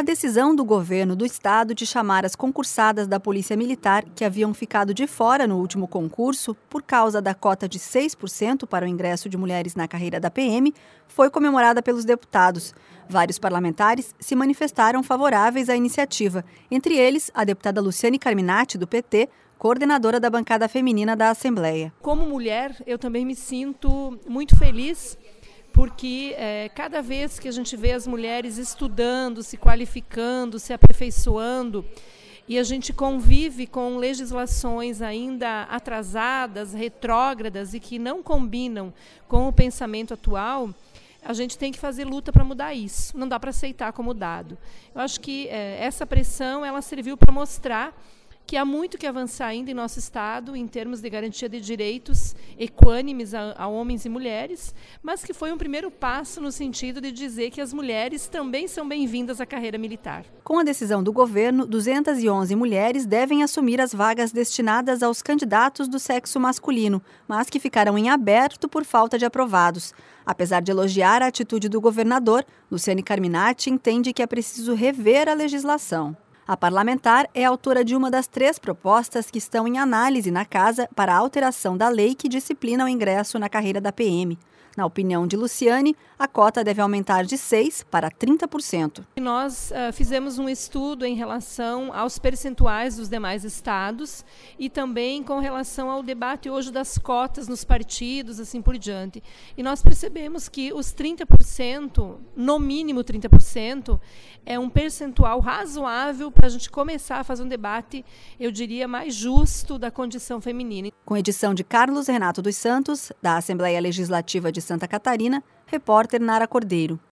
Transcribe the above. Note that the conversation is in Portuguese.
A decisão do governo do estado de chamar as concursadas da Polícia Militar, que haviam ficado de fora no último concurso por causa da cota de 6% para o ingresso de mulheres na carreira da PM, foi comemorada pelos deputados. Vários parlamentares se manifestaram favoráveis à iniciativa, entre eles a deputada Luciane Carminati, do PT, coordenadora da bancada feminina da Assembleia. Como mulher, eu também me sinto muito feliz, porque cada vez que a gente vê as mulheres estudando, se qualificando, se aperfeiçoando, e a gente convive com legislações ainda atrasadas, retrógradas e que não combinam com o pensamento atual, a gente tem que fazer luta para mudar isso. Não dá para aceitar como dado. Eu acho que essa pressão ela serviu para mostrar que há muito que avançar ainda em nosso Estado em termos de garantia de direitos equânimes a homens e mulheres, mas que foi um primeiro passo no sentido de dizer que as mulheres também são bem-vindas à carreira militar. Com a decisão do governo, 211 mulheres devem assumir as vagas destinadas aos candidatos do sexo masculino, mas que ficarão em aberto por falta de aprovados. Apesar de elogiar a atitude do governador, Luciane Carminati entende que é preciso rever a legislação. A parlamentar é autora de uma das 3 propostas que estão em análise na Casa para a alteração da lei que disciplina o ingresso na carreira da PM. Na opinião de Luciane, a cota deve aumentar de 6% para 30%. Nós fizemos um estudo em relação aos percentuais dos demais estados e também com relação ao debate hoje das cotas nos partidos, assim por diante. E nós percebemos que os 30%, no mínimo 30%, é um percentual razoável para a gente começar a fazer um debate, eu diria, mais justo da condição feminina. Com edição de Carlos Renato dos Santos, da Assembleia Legislativa de Santa Catarina, repórter Nara Cordeiro.